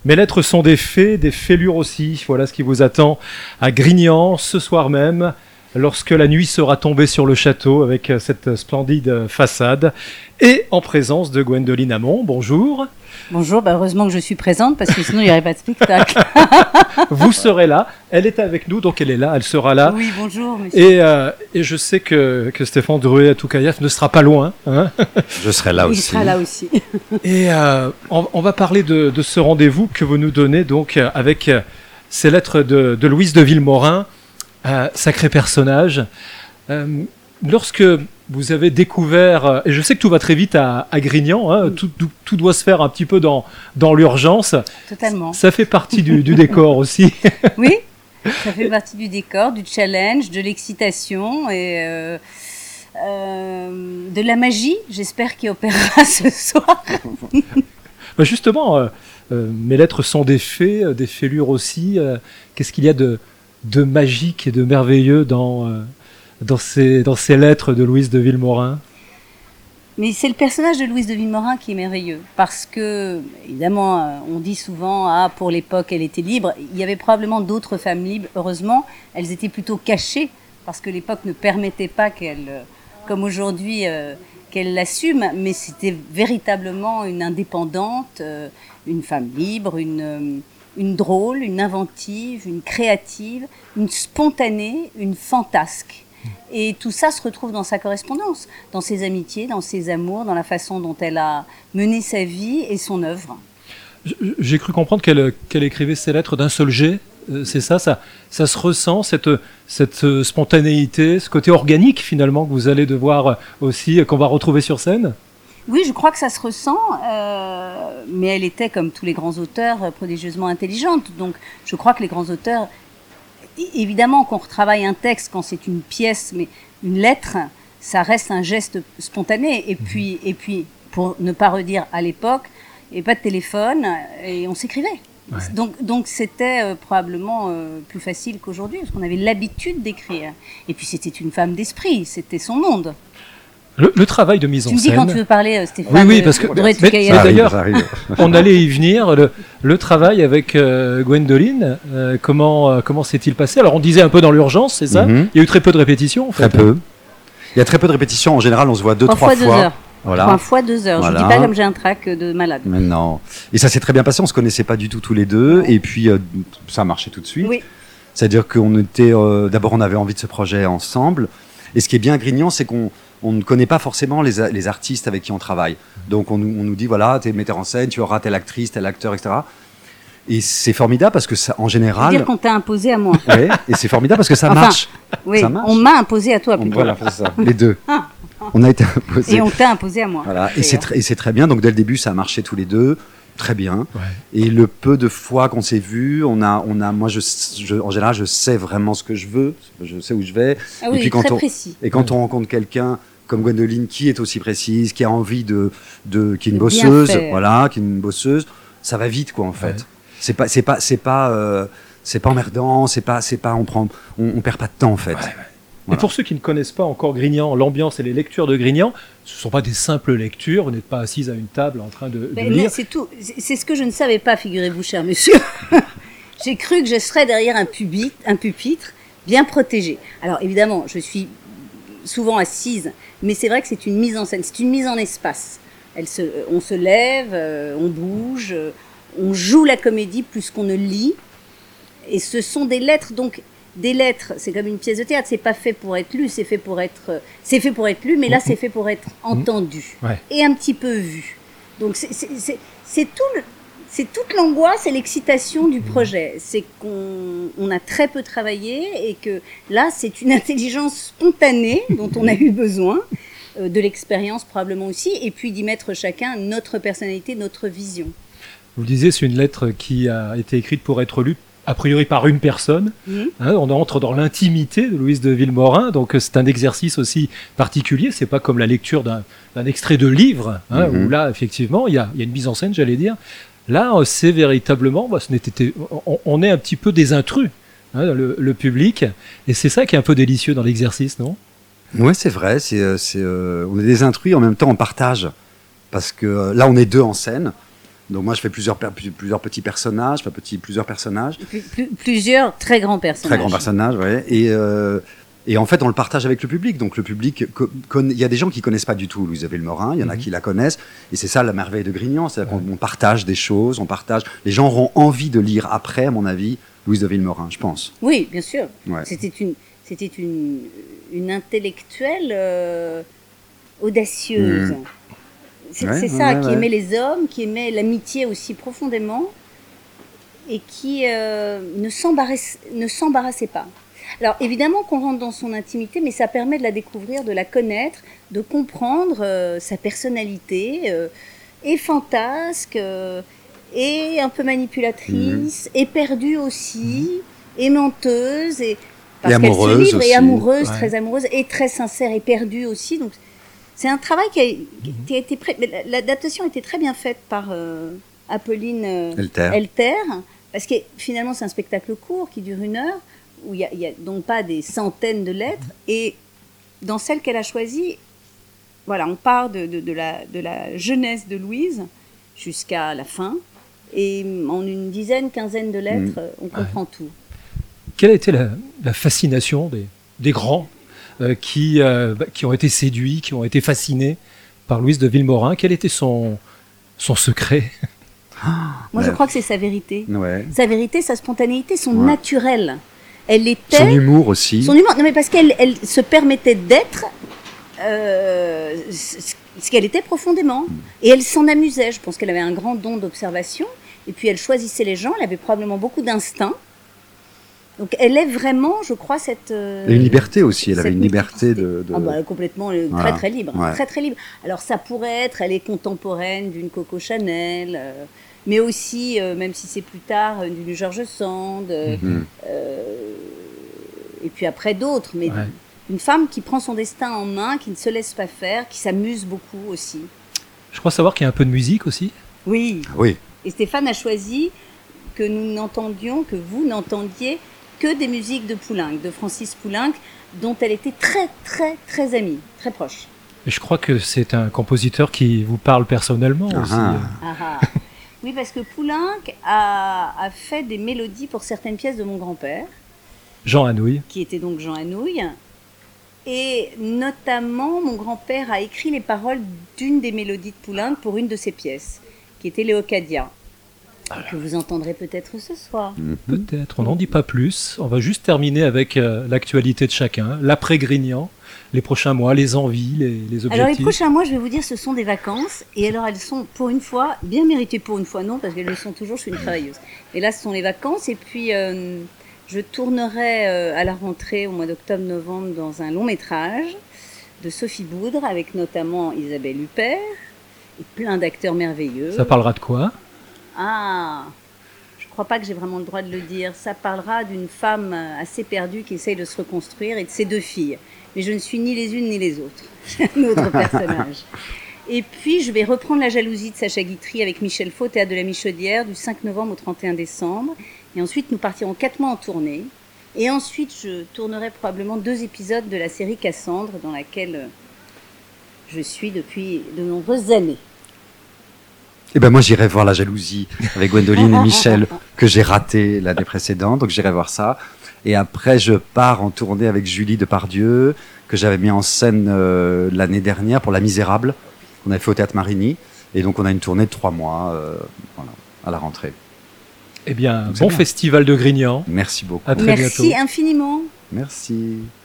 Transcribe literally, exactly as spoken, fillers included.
Mes lettres sont des fées, des fêlures aussi. Voilà ce qui vous attend à Grignan ce soir même, lorsque la nuit sera tombée sur le château avec cette splendide façade et en présence de Gwendoline Hamon. Bonjour. Bonjour, bah heureusement que je suis présente parce que sinon il n'y aurait pas de spectacle. Vous serez là, elle est avec nous, donc elle est là, elle sera là. Oui, bonjour monsieur. Et, euh, et je sais que, que Stéphane Drouet-Toukaïev ne sera pas loin. Hein. Je serai là Il aussi. Il sera là aussi. Et euh, on, on va parler de, de ce rendez-vous que vous nous donnez donc avec ces lettres de, de Louise de Villemorin, euh, sacré personnage. Euh, lorsque vous avez découvert, et je sais que tout va très vite à, à Grignan, hein, mm. tout, tout, tout doit se faire un petit peu dans, dans l'urgence. Totalement. Ça fait partie du, du décor aussi. Oui, ça fait partie du décor, du challenge, de l'excitation et euh, euh, de la magie, j'espère, qui opérera ce soir. Bah justement, euh, euh, mes lettres sont des fées, des fêlures aussi. Euh, qu'est-ce qu'il y a de, de magique et de merveilleux dans... Euh, Dans ces, dans ces lettres de Louise de Villemorin? Mais c'est le personnage de Louise de Villemorin qui est merveilleux, parce que, évidemment, on dit souvent, ah, pour l'époque, elle était libre. Il y avait probablement d'autres femmes libres, heureusement, elles étaient plutôt cachées, parce que l'époque ne permettait pas qu'elle, comme aujourd'hui, euh, qu'elle l'assume, mais c'était véritablement une indépendante, euh, une femme libre, une, une drôle, une inventive, une créative, une spontanée, une fantasque. Et tout ça se retrouve dans sa correspondance, dans ses amitiés, dans ses amours, dans la façon dont elle a mené sa vie et son œuvre. J'ai cru comprendre qu'elle, qu'elle écrivait ses lettres d'un seul jet. C'est ça, ça, ça se ressent, cette, cette spontanéité, ce côté organique finalement que vous allez devoir aussi, qu'on va retrouver sur scène? Oui, je crois que ça se ressent, euh, mais elle était, comme tous les grands auteurs, prodigieusement intelligente. Donc je crois que les grands auteurs... Évidemment qu'on retravaille un texte quand c'est une pièce, mais une lettre, ça reste un geste spontané. Et puis, et puis pour ne pas redire à l'époque, il n'y avait pas de téléphone et on s'écrivait. Ouais. Donc, donc c'était euh, probablement euh, plus facile qu'aujourd'hui, parce qu'on avait l'habitude d'écrire. Et puis c'était une femme d'esprit, c'était son monde. Le, le travail de mise en scène... Tu me dis quand tu veux parler, Stéphane. Oui, oui, parce que... Mais, mais, mais d'ailleurs, on allait y venir. Le, le travail avec euh, Gwendoline, euh, comment, euh, comment s'est-il passé? Alors, on disait un peu dans l'urgence, c'est ça? mm-hmm. Il y a eu très peu de répétitions, en fait. Très peu. Il y a très peu de répétitions. En général, on se voit deux, trois, trois fois. fois. Deux heures. Voilà. Trois fois deux heures. Voilà. Je ne dis pas comme j'ai un trac de malade. Mais non. Et ça s'est très bien passé. On ne se connaissait pas du tout tous les deux. Et puis, euh, ça a marché tout de suite. Oui. C'est-à-dire qu'on était... Euh, d'abord, on avait envie de ce projet ensemble. Et ce qui est bien à Grignan, c'est qu'on on ne connaît pas forcément les, les artistes avec qui on travaille. Donc on, on nous dit, voilà, tu es metteur en scène, tu auras telle actrice, tel acteur, et cetera. Et c'est formidable parce que ça, en général... C'est-à-dire qu'on t'a imposé à moi. Oui, et c'est formidable parce que ça enfin, marche. Oui, ça marche. On m'a imposé à toi plutôt. On, voilà, c'est ça, les deux. On a été imposés. Et on t'a imposé à moi. Voilà, et c'est, tr- et c'est très bien. Donc dès le début, ça a marché tous les deux. Très bien. Ouais. Et le peu de fois qu'on s'est vus, on a, on a, moi, je, je, en général, je sais vraiment ce que je veux, je sais où je vais. Ah oui, et puis quand très on, précis. Et quand ouais. on rencontre quelqu'un comme Gwendoline qui est aussi précise, qui a envie de, de qui est une de bosseuse, voilà, qui est une bosseuse, ça va vite, quoi, en fait. Ouais. C'est pas, c'est pas, c'est pas, euh, c'est pas emmerdant, c'est pas, c'est pas, on prend, on, on perd pas de temps, en fait. Ouais, ouais. Voilà. Et pour ceux qui ne connaissent pas encore Grignan, l'ambiance et les lectures de Grignan, ce ne sont pas des simples lectures, vous n'êtes pas assise à une table en train de, de mais, lire. Mais c'est tout, c'est ce que je ne savais pas, figurez-vous, cher monsieur. J'ai cru que je serais derrière un pupitre, un pupitre bien protégé. Alors évidemment, je suis souvent assise, mais c'est vrai que c'est une mise en scène, c'est une mise en espace. Elle se, on se lève, on bouge, on joue la comédie plus qu'on ne lit, et ce sont des lettres, donc... Des lettres, c'est comme une pièce de théâtre, c'est pas fait pour être lu, c'est fait pour être, c'est fait pour être lu, mais là c'est fait pour être entendu ouais. et un petit peu vu. Donc c'est, c'est, c'est, c'est tout, le, c'est toute l'angoisse et l'excitation du projet. C'est qu'on on a très peu travaillé et que là c'est une intelligence spontanée dont on a eu besoin, euh, de l'expérience probablement aussi, et puis d'y mettre chacun notre personnalité, notre vision. Vous le disiez, c'est une lettre qui a été écrite pour être lue a priori par une personne. Mmh. Hein, on entre dans l'intimité de Louise de Villemorin, donc c'est un exercice aussi particulier. C'est pas comme la lecture d'un, d'un extrait de livre, hein, mmh. où là, effectivement, il y a, y a une mise en scène, j'allais dire. Là, c'est véritablement, bah, ce n'était, on, on est un petit peu des intrus, hein, le, le public, et c'est ça qui est un peu délicieux dans l'exercice, non? Oui, c'est vrai. C'est, c'est, euh, on est des intrus, en même temps, on partage. Parce que euh, là, on est deux en scène. Donc moi, je fais plusieurs, plusieurs petits personnages, enfin, petit, plusieurs personnages. Plus, plus, plusieurs très grands personnages. Très grands personnages, oui. Et, euh, et en fait, on le partage avec le public. Donc le public, il y a des gens qui ne connaissent pas du tout Louise de Villemorin, il y en a mmh. qui la connaissent. Et c'est ça la merveille de Grignan, c'est-à-dire ouais. qu'on partage des choses, on partage... Les gens auront envie de lire après, à mon avis, Louise de Villemorin, je pense. Oui, bien sûr. Ouais. C'était une, c'était une, une intellectuelle euh, audacieuse. Mmh. C'est, ouais, c'est ça, ouais, qui ouais. aimait les hommes, qui aimait l'amitié aussi profondément et qui euh, ne, s'embarrass, ne s'embarrassait pas. Alors évidemment qu'on rentre dans son intimité, mais ça permet de la découvrir, de la connaître, de comprendre euh, sa personnalité, euh, et fantasque, euh, et un peu manipulatrice, mmh. et perdue aussi, mmh. et menteuse, et, parce et qu'elle se livre, aussi. et amoureuse, ouais. très amoureuse, et très sincère, et perdue aussi. Donc, c'est un travail qui a, qui a été... Pré... L'adaptation a été très bien faite par euh, Apolline euh, Elter. Elter, parce que finalement c'est un spectacle court qui dure une heure, où il n'y a, a donc pas des centaines de lettres, et dans celle qu'elle a choisie, voilà, on part de, de, de, la, de la jeunesse de Louise jusqu'à la fin, et en une dizaine, quinzaine de lettres, mmh. on comprend ouais. tout. Quelle a été la, la fascination des, des grands euh, qui, euh, bah, qui ont été séduits, qui ont été fascinés par Louise de Villemorin? Quel était son, son secret? Moi, ouais. je crois que c'est sa vérité. Ouais. Sa vérité, sa spontanéité, son ouais. naturel. Elle était... Son humour aussi. Son humour, non mais parce qu'elle elle se permettait d'être euh, ce qu'elle était profondément. Et elle s'en amusait. Je pense qu'elle avait un grand don d'observation. Et puis elle choisissait les gens. Elle avait probablement beaucoup d'instinct. Donc elle est vraiment, je crois, cette... Euh, et une liberté aussi. Elle avait une liberté de... de... Ah bah, complètement, très voilà. très libre. Ouais. Très très libre. Alors ça pourrait être, elle est contemporaine d'une Coco Chanel... Euh, mais aussi, euh, même si c'est plus tard, euh, d'une George Sand, euh, mm-hmm. euh, et puis après d'autres, mais ouais. une femme qui prend son destin en main, qui ne se laisse pas faire, qui s'amuse beaucoup aussi. Je crois savoir qu'il y a un peu de musique aussi. Oui. oui. Et Stéphane a choisi que nous n'entendions, que vous n'entendiez que des musiques de Poulenc, de Francis Poulenc, dont elle était très, très, très amie, très proche. Et je crois que c'est un compositeur qui vous parle personnellement ah aussi. Ah ah. Oui, parce que Poulenc a, a fait des mélodies pour certaines pièces de mon grand-père. Jean Anouilh. Qui était donc Jean Anouilh. Et notamment, mon grand-père a écrit les paroles d'une des mélodies de Poulenc pour une de ses pièces, qui était Léocadia, ah. que vous entendrez peut-être ce soir. Mm-hmm. Peut-être, on n'en dit pas plus. On va juste terminer avec euh, l'actualité de chacun, l'après-Grignan. Les prochains mois, les envies, les, les objectifs. Alors les prochains mois, je vais vous dire, ce sont des vacances. Et alors elles sont pour une fois, bien méritées pour une fois, non, parce qu'elles le sont toujours, je suis une travailleuse. Et là, ce sont les vacances. Et puis, euh, je tournerai euh, à la rentrée, au mois d'octobre-novembre, dans un long métrage de Sophie Boudre, avec notamment Isabelle Huppert, et plein d'acteurs merveilleux. Ça parlera de quoi? Ah, je ne crois pas que j'ai vraiment le droit de le dire. Ça parlera d'une femme assez perdue qui essaye de se reconstruire et de ses deux filles. Mais je ne suis ni les unes ni les autres. C'est un autre personnage. Et puis, je vais reprendre La jalousie de Sacha Guitry avec Michel Faux, Théâtre de la Michaudière, du cinq novembre au trente et un décembre. Et ensuite, nous partirons quatre mois en tournée. Et ensuite, je tournerai probablement deux épisodes de la série Cassandre, dans laquelle je suis depuis de nombreuses années. Eh ben moi, j'irai voir La jalousie avec Gwendoline et Michel, que j'ai raté l'année précédente. Donc, j'irai voir ça. Et après, je pars en tournée avec Julie Depardieu, que j'avais mis en scène euh, l'année dernière pour La Misérable, qu'on avait fait au Théâtre Marigny. Et donc, on a une tournée de trois mois euh, voilà, à la rentrée. Eh bien, donc, bon festival de Grignan. Merci beaucoup. À très Merci bientôt. infiniment. Merci.